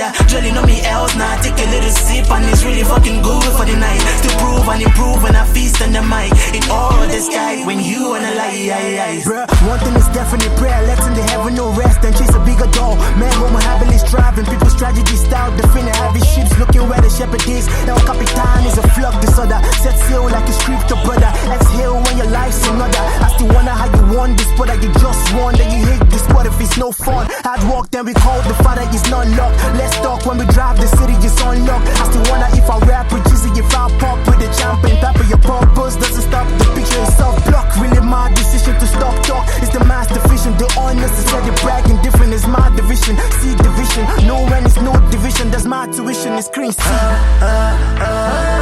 yeah. Drilling on me else now, take a little sip and it's really fucking good for the night. Still prove and improve when I feast on the mic. In all the sky, when you wanna lie, bruh, one thing is definite, prayer, letting the heaven no rest and chase a bigger door. Man, Homo habilis striving, people's tragedy style, defending heavy ships, looking where the shepherd is. El Capitan is a flock disorder, set sail like a scripture, brother. Exhale when your life's another. I still wonder how you won this, but you just won. Then you hate this spot if it's no fun. Hard work, then we call the father, it's not luck. Let's talk when we drive the city, it's unlocked. I still wonder if I rap with Jizzy, if I pop with the champion, tap of your purpose doesn't stop the picture, it's soft block. Really my decision to stop talk. It's the master vision, the unnecessary bragging. Different is my division, see division. No when it's no division, that's my tuition, it's green C.